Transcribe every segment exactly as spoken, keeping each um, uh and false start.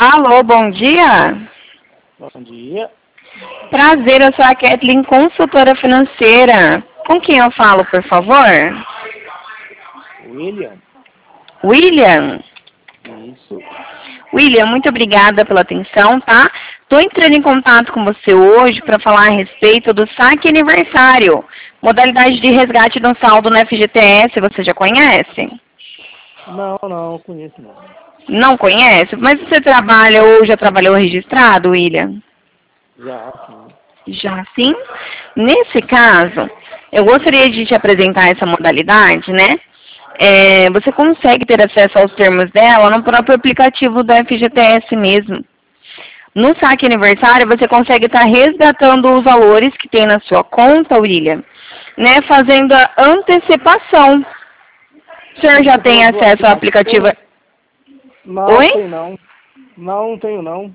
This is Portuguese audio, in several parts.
Alô, bom dia. Bom dia. Prazer, eu sou a Kathleen, consultora financeira. Com quem eu falo, por favor? William. William? Isso. William, muito obrigada pela atenção, tá? Estou entrando em contato com você hoje para falar a respeito do saque aniversário. Modalidade de resgate do saldo no F G T S, você já conhece? Não, não, conheço não. Não conhece? Mas você trabalha ou já trabalhou registrado, William? Já, sim. Já sim? Nesse caso, eu gostaria de te apresentar essa modalidade, né? É, você consegue ter acesso aos termos dela no próprio aplicativo do F G T S mesmo. No saque aniversário, você consegue estar resgatando os valores que tem na sua conta, William, né? Fazendo a antecipação. O senhor já tem acesso ao aplicativo? Não, Oi? tenho não. Não tenho não.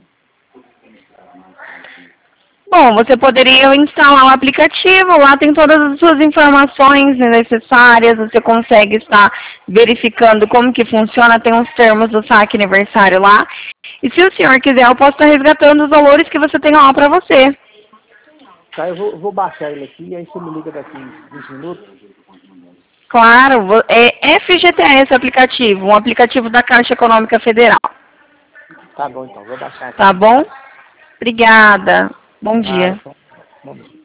Bom, você poderia instalar o aplicativo, lá tem todas as suas informações necessárias, você consegue estar verificando como que funciona, tem os termos do saque aniversário lá. E se o senhor quiser, eu posso estar resgatando os valores que você tem lá para você. Tá, eu vou, vou baixar ele aqui e aí você me liga daqui vinte minutos. Claro, é F G T S aplicativo, um aplicativo da Caixa Econômica Federal. Tá bom então, vou baixar aqui. Tá bom? Obrigada. Bom Ah, dia. então, bom dia.